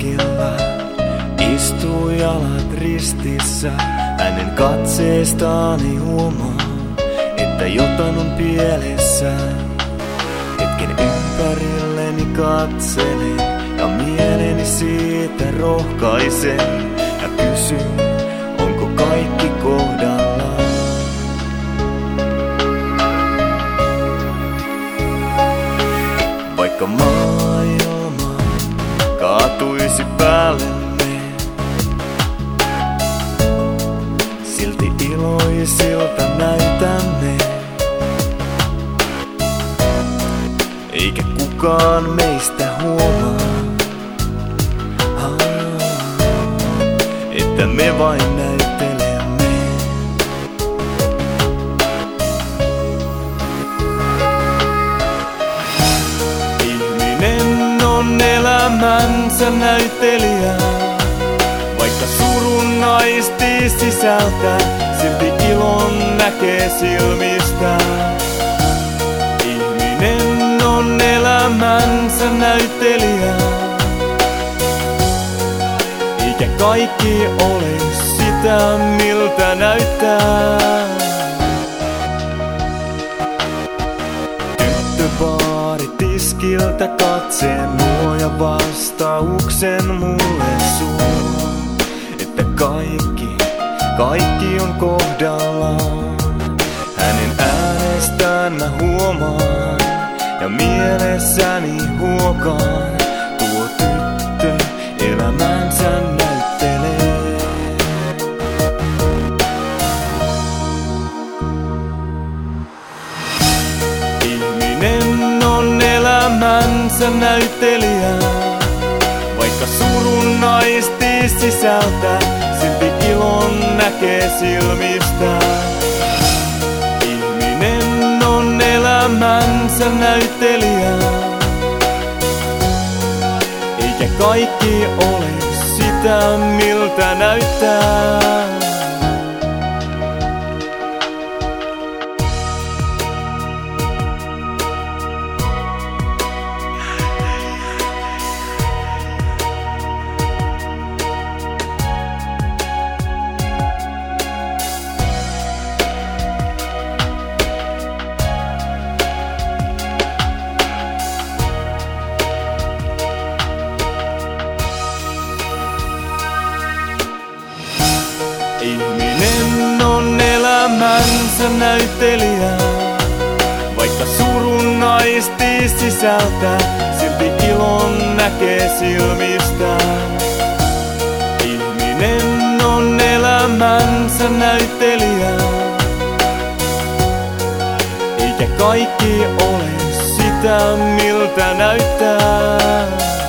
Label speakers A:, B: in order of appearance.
A: penkillä istuu jalat ristissä. Hänen katseestaani huomaa, että jotain on pielessä. Hetken ympärilleni katselen ja mieleni siitä rohkaisen ja kysyn, onko kaikki kohdallaan. Vaikka maailma kaatuisi päällemme, silti iloisilta näytämme. Eikä kukaan meistä huomaa, että me vain näyttelemme. Ihminen on elämänsä näyttelijä. Vaikka surun aistii sisältä, silti ilon näkee silmistä. Ihminen on elämänsä näyttelijä. Eikä kaikki ole sitä, miltä näyttää. Tyttö baaritiskiltä katseen luo ja vastauksen mulle suo, että kaikki on kohdallaan. Hänen äänestään mä huomaan ja mielessäni huokaan, tuo tyttö elämänsä näyttelee. Ihminen on elämänsä näyttelijä. Vaikka surun aistii sisältä, silti ilon näkee silmistä. Ihminen on elämänsä näyttelijä. Eikä kaikki ole sitä, miltä näyttää. Ihminen on elämänsä näyttelijä. Vaikka surun aistii sisältä, silti ilon näkee silmistä. Ihminen on elämänsä näyttelijä. Eikä kaikki ole sitä, miltä näyttää.